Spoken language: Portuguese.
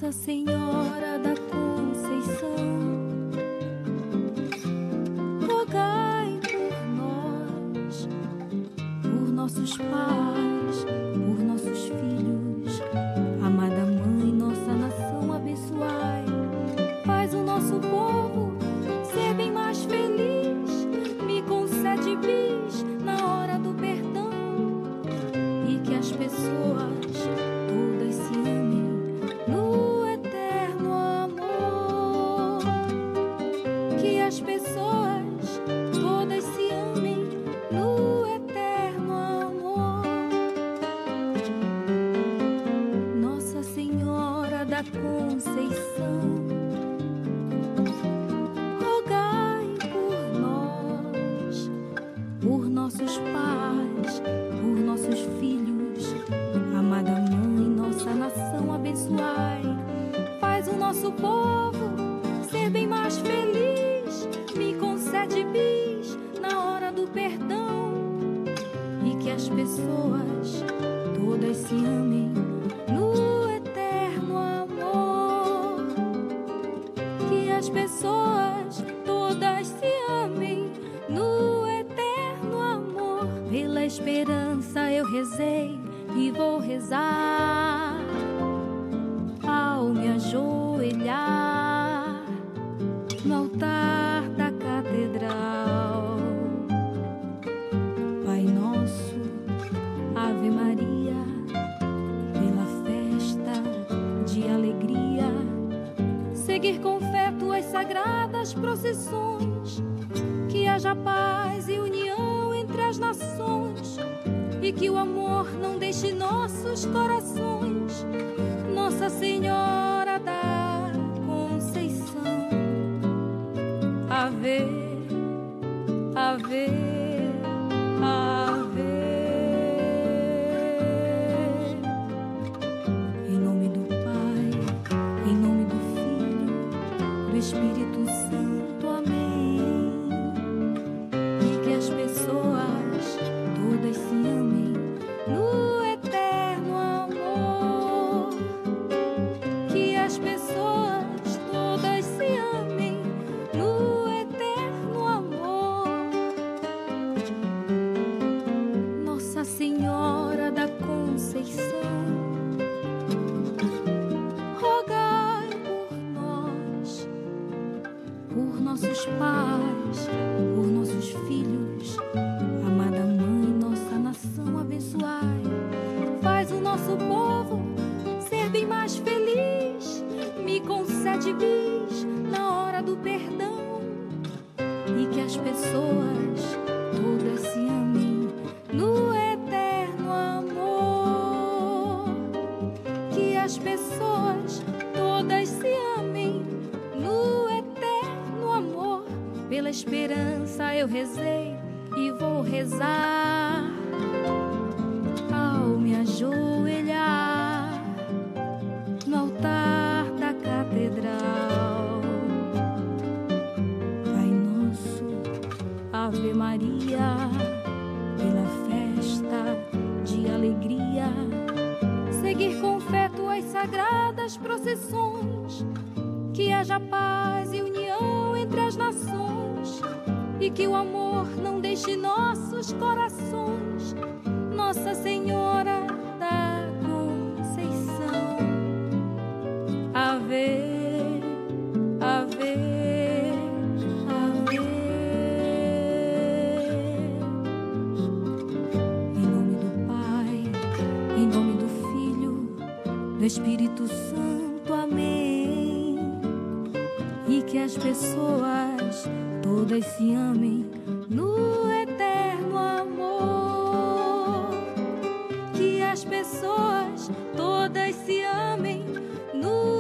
Nossa Senhora da Conceição, rogai por nós, por nossos pais, por nossos filhos. Amada Mãe, nossa nação abençoai. Faz o nosso povo ser bem mais feliz. Me concede bis na hora do perdão, e que as pessoas todas se amem no eterno amor. Que as pessoas todas se amem no eterno amor. Nossa Senhora da Conceição, rogai por nós, por nossos pais, por nossos filhos. Amada Mãe, nossa nação abençoai. Faz o nosso povo ser bem mais feliz. Me concede bis na hora do perdão, e que as pessoas todas se amem no eterno amor. Que as pessoas todas se amem no eterno amor. Pela esperança eu rezei e vou rezar ao me ajoelhar no altar da catedral. Pai nosso, Ave Maria, pela festa de alegria, seguir com fé tuas sagradas procissões. Que haja paz e união entre as nações, e que o amor não deixe nossos corações. Nossa Senhora da Conceição, Ave, Ave, Ave. Em nome do Pai, em nome do Filho, do Espírito Santo, amém. E que as pessoas todas se amem no eterno amor. Que as pessoas todas se amem no eterno amor. Nossa Senhora da Conceição, rogai por nós, por nossos pais, por nossos filhos. Amada Mãe, nossa nação abençoai. Faz o nosso povo ser bem mais feliz. Me concede bis na hora do perdão, e que as pessoas todas se amem no eterno amor. Que as pessoas todas se amem no eterno amor. Pela esperança eu rezei e vou rezar ao me ajoelhar no altar da catedral. Pai nosso, Ave Maria, pela festa de alegria, seguir com fé tuas sagradas procissões. Que haja paz e união entre as nações, e que o amor não deixe nossos corações. Nossa Senhora da Conceição, Ave, Ave, Ave. Em nome do Pai, em nome do Filho, do Espírito Santo, amém. E que as pessoas todas se amem no eterno amor. Que as pessoas todas se amem no